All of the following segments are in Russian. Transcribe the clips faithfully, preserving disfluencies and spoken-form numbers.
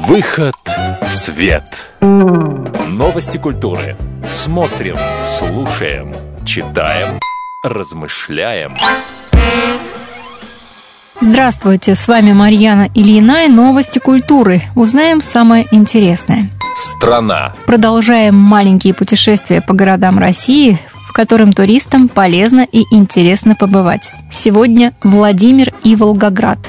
Выход в свет. Новости культуры. Смотрим, слушаем, читаем, размышляем. Здравствуйте, с вами Марьяна Ильина и новости культуры. Узнаем самое интересное. Страна. Продолжаем маленькие путешествия по городам России, в котором туристам полезно и интересно побывать. Сегодня Владимир и Волгоград.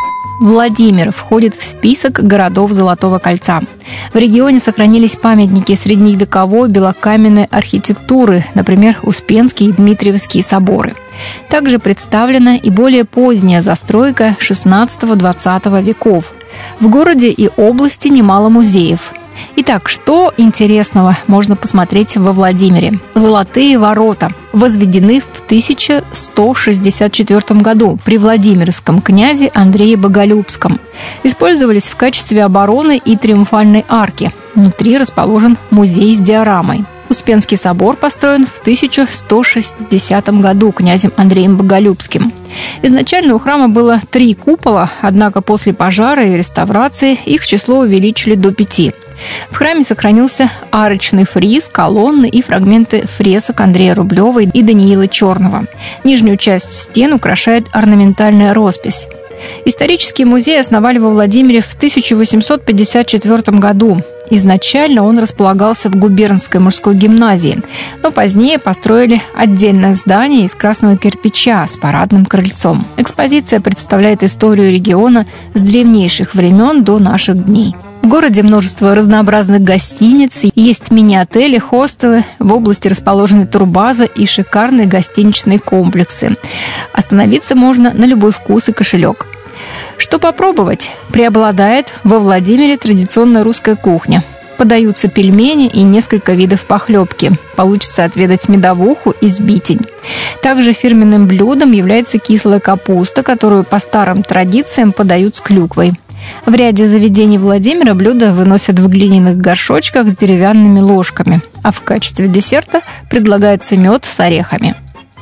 Владимир входит в список городов Золотого кольца. В регионе сохранились памятники средневековой белокаменной архитектуры, например, Успенский и Дмитриевские соборы. Также представлена и более поздняя застройка шестнадцатого-двадцатого веков. В городе и области немало музеев. Итак, что интересного можно посмотреть во Владимире? Золотые ворота возведены в тысяча сто шестьдесят четвёртом году при Владимирском князе Андрее Боголюбском. Использовались в качестве обороны и триумфальной арки. Внутри расположен музей с диорамой. Успенский собор построен в тысяча сто шестидесятом году князем Андреем Боголюбским. Изначально у храма было три купола, однако после пожара и реставрации их число увеличили до пяти. В храме сохранился арочный фриз, колонны и фрагменты фресок Андрея Рублева и Даниила Черного. Нижнюю часть стен украшает орнаментальная роспись. Исторический музей основали во Владимире в тысяча восемьсот пятьдесят четвёртом году. Изначально он располагался в губернской мужской гимназии, но позднее построили отдельное здание из красного кирпича с парадным крыльцом. Экспозиция представляет историю региона с древнейших времен до наших дней. В городе множество разнообразных гостиниц, есть мини-отели, хостелы, в области расположены турбаза и шикарные гостиничные комплексы. Остановиться можно на любой вкус и кошелек. Что попробовать? Преобладает во Владимире традиционная русская кухня. Подаются пельмени и несколько видов похлебки. Получится отведать медовуху и сбитень. Также фирменным блюдом является кислая капуста, которую по старым традициям подают с клюквой. В ряде заведений Владимира блюда выносят в глиняных горшочках с деревянными ложками, а в качестве десерта предлагается мед с орехами.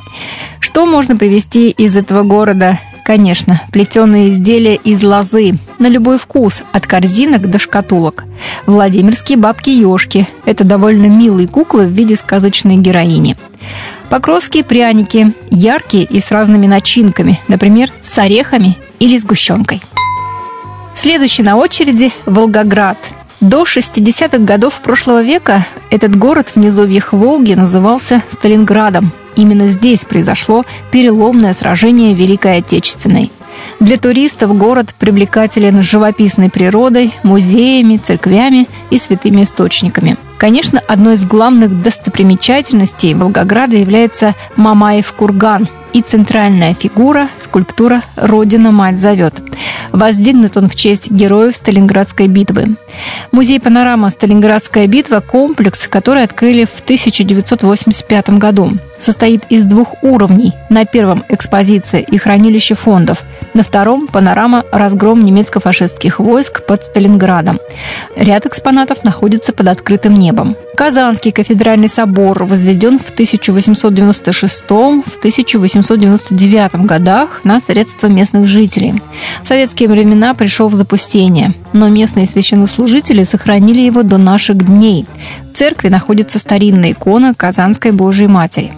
Что можно привезти из этого города? Конечно, плетеные изделия из лозы, на любой вкус, от корзинок до шкатулок. Владимирские бабки-ешки – это довольно милые куклы в виде сказочной героини. Покровские пряники – яркие и с разными начинками, например, с орехами или сгущенкой. Следующий на очереди – Волгоград. До шестидесятых годов прошлого века этот город в низовьях Волги назывался Сталинградом. Именно здесь произошло переломное сражение Великой Отечественной. Для туристов город привлекателен живописной природой, музеями, церквями и святыми источниками. Конечно, одной из главных достопримечательностей Волгограда является Мамаев курган и центральная фигура – скульптура «Родина-мать зовет». Воздвигнут он в честь героев Сталинградской битвы. Музей «Панорама. Сталинградская битва» – комплекс, который открыли в тысяча девятьсот восемьдесят пятом году. Состоит из двух уровней. На первом – экспозиция и хранилище фондов. На втором – панорама «Разгром немецко-фашистских войск под Сталинградом». Ряд экспонатов находится под открытым небом. Казанский кафедральный собор возведен в тысяча восемьсот девяносто шестом — тысяча восемьсот девяносто девятом годах на средства местных жителей. В советские времена пришел в запустение, но местные священнослужители сохранили его до наших дней. В церкви находится старинная икона Казанской Божией Матери.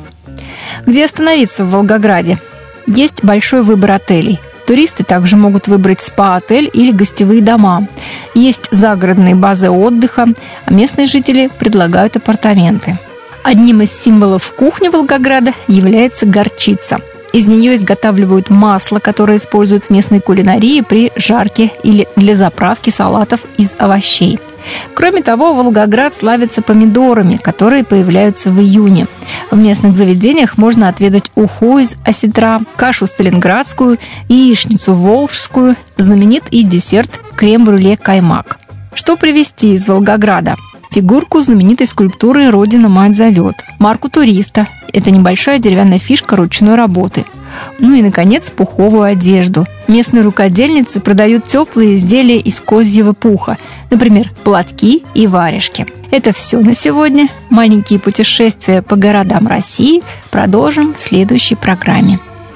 Где остановиться в Волгограде? Есть большой выбор отелей. Туристы также могут выбрать спа-отель или гостевые дома. Есть загородные базы отдыха, а местные жители предлагают апартаменты. Одним из символов кухни Волгограда является горчица. Из нее изготавливают масло, которое используют в местной кулинарии при жарке или для заправки салатов из овощей. Кроме того, Волгоград славится помидорами, которые появляются в июне. В местных заведениях можно отведать уху из осетра, кашу сталинградскую, яичницу волжскую, знаменит и десерт крем-брюле каймак. Что привезти из Волгограда? Фигурку знаменитой скульптуры «Родина-мать зовет», марку туриста. Это небольшая деревянная фишка ручной работы. Ну и, наконец, пуховую одежду. Местные рукодельницы продают теплые изделия из козьего пуха, например, платки и варежки. Это все на сегодня. Маленькие путешествия по городам России продолжим в следующей программе.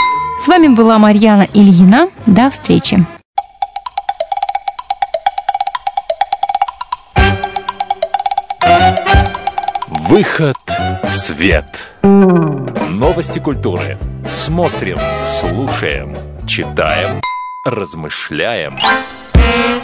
С вами была Марьяна Ильина. До встречи. Выход в свет. Новости культуры. Смотрим, слушаем, читаем, размышляем.